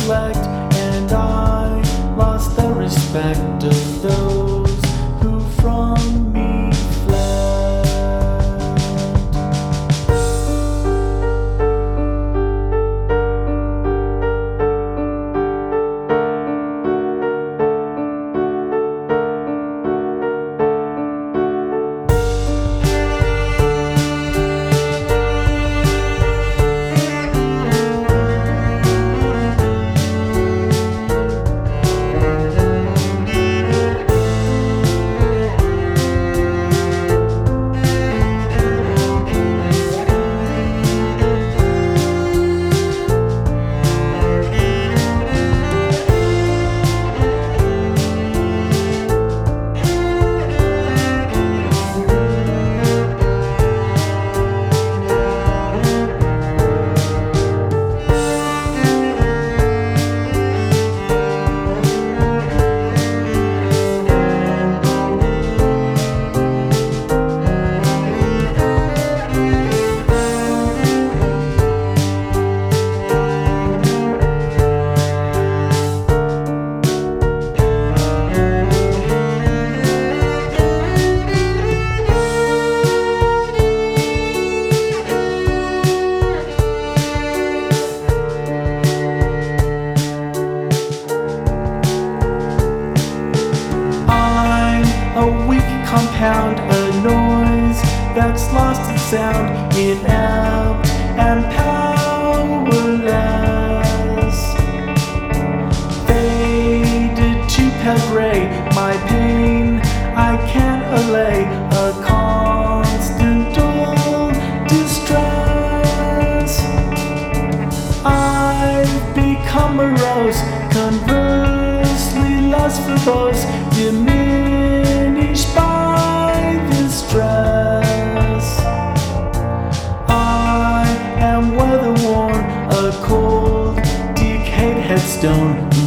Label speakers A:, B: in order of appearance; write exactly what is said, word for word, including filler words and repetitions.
A: neglect, and I lost the respect of those who from me fled. A weak compound, a noise that's lost its sound, inept and powerless. Faded to pale gray, my pain I can't allay, a constant dull distress. I've become morose, conversely less verbose, diminished by this stress. I am weather worn, a cold, decayed headstone.